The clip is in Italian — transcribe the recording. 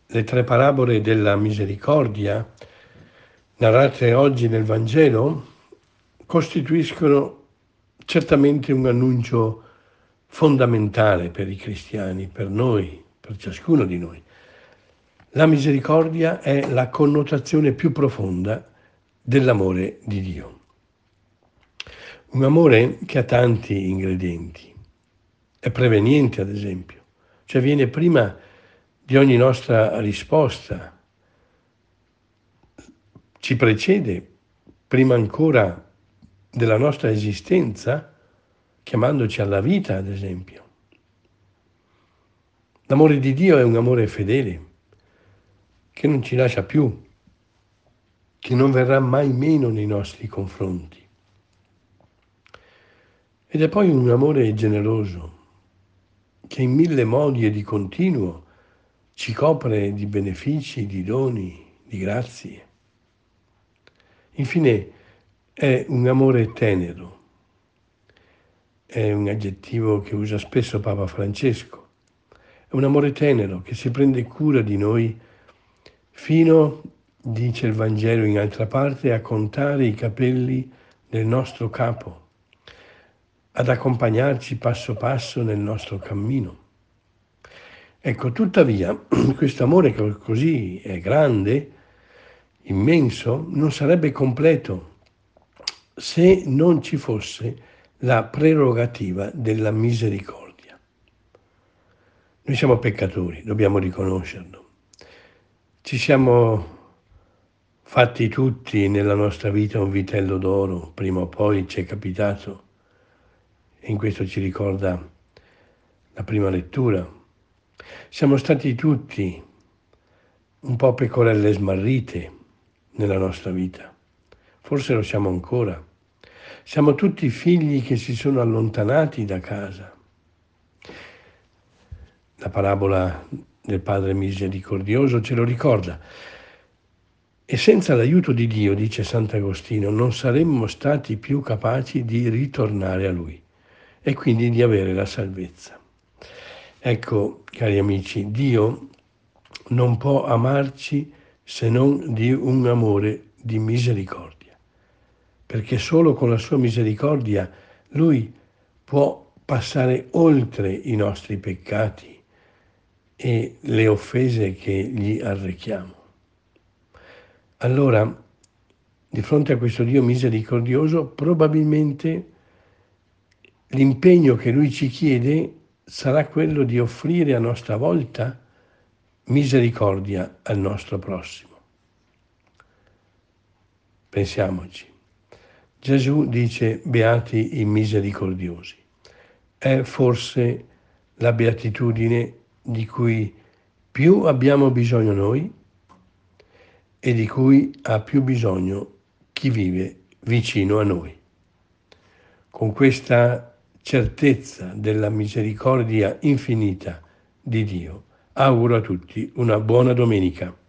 Le tre parabole della misericordia, narrate oggi nel Vangelo, costituiscono certamente un annuncio fondamentale per i cristiani, per noi, per ciascuno di noi. La misericordia è la connotazione più profonda dell'amore di Dio. Un amore che ha tanti ingredienti. È preveniente, ad esempio, cioè viene prima di ogni nostra risposta, ci precede prima ancora della nostra esistenza, chiamandoci alla vita, ad esempio. L'amore di Dio è un amore fedele, che non ci lascia più, che non verrà mai meno nei nostri confronti. Ed è poi un amore generoso, che in mille modi e di continuo ci copre di benefici, di doni, di grazie. Infine è un amore tenero, è un aggettivo che usa spesso Papa Francesco. È un amore tenero che si prende cura di noi fino, dice il Vangelo in altra parte, a contare i capelli del nostro capo, ad accompagnarci passo passo nel nostro cammino. Ecco, tuttavia, questo amore che così è grande, immenso, non sarebbe completo se non ci fosse la prerogativa della misericordia. Noi siamo peccatori, dobbiamo riconoscerlo. Ci siamo fatti tutti nella nostra vita un vitello d'oro, prima o poi ci è capitato, e in questo ci ricorda la prima lettura. Siamo stati tutti un po' pecorelle smarrite nella nostra vita, forse lo siamo ancora. Siamo tutti figli che si sono allontanati da casa. La parabola del Padre misericordioso ce lo ricorda. E senza l'aiuto di Dio, dice Sant'Agostino, non saremmo stati più capaci di ritornare a Lui e quindi di avere la salvezza. Ecco, cari amici, Dio non può amarci se non di un amore di misericordia, perché solo con la sua misericordia Lui può passare oltre i nostri peccati e le offese che gli arrechiamo. Allora, di fronte a questo Dio misericordioso, probabilmente l'impegno che Lui ci chiede sarà quello di offrire a nostra volta misericordia al nostro prossimo. Pensiamoci. Gesù dice: beati i misericordiosi. È forse la beatitudine di cui più abbiamo bisogno noi e di cui ha più bisogno chi vive vicino a noi. Con questa certezza della misericordia infinita di Dio, auguro a tutti una buona domenica.